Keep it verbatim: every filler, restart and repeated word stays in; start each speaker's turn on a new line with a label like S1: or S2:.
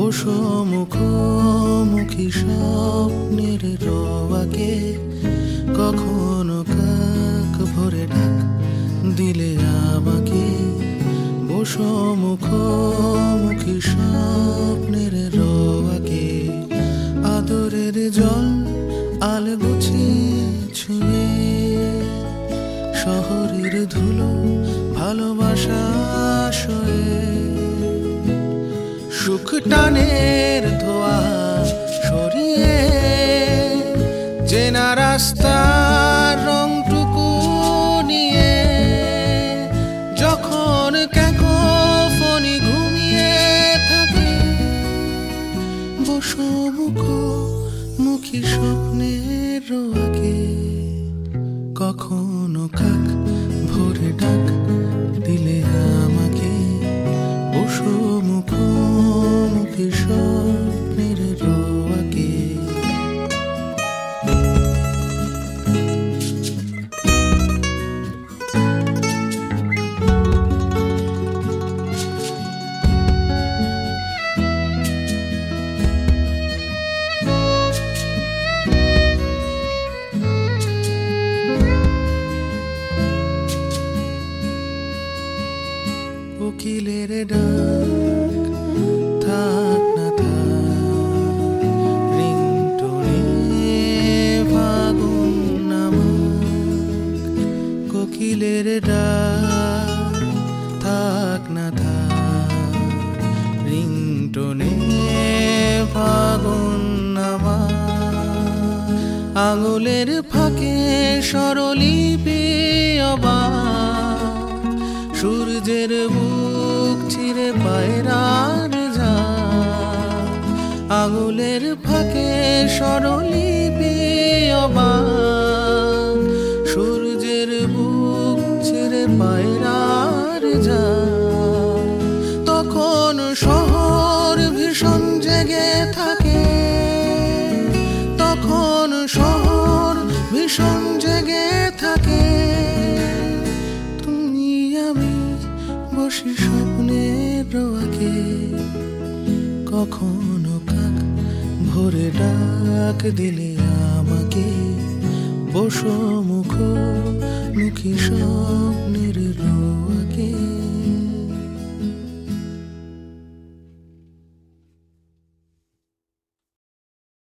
S1: বসো মুখোমুখি স্বপ্নের রোয়াকে, কখনো কাক ভরে ডাক দিলে আমাকে। বসো মুখোমুখি স্বপ্নের রোয়াকে, আদরের জল আলগোছে ছুঁয়ে, শহরের ধুলো ভালোবাসা শোয়ে। সুখ টানের ধোয়া সরিয়ে চেনা রাস্তার রংটুকু নিয়ে, যখন ক্যাকোফনি ঘুমিয়ে থাকে, বসো মুখোমুখি স্বপ্নের রোয়াকে, কখনো কাক ভোরে ডাক দিলে আমাকে। বসো মুখোমুখি স্বপ্নের রোয়াকে। কোকিলের ডাক থাক না থাক, রিংটোনে ফাগুন নামাক। কোকিলের ডাক থাক না থাক, রিংটোনে ফাগুন নামাক। আঙুলের ফাঁকে স্বরলিপি অবাক, সূর্যের বুক চিরে পায়রার যা। আঙুলের ফাঁকে স্বরলিপি অবাক, সূর্যের বুক চিরে পায়রার যা। তখন শহর ভীষণ জেগে থাকে, তখন শহর ভীষণ জেগে থাকে। বসি স্বপ্নের রোয়াকে, কখনো কাক ভোরে ডাক দিলে আমাকে। বসো মুখোমুখি স্বপ্নের রোয়াকে।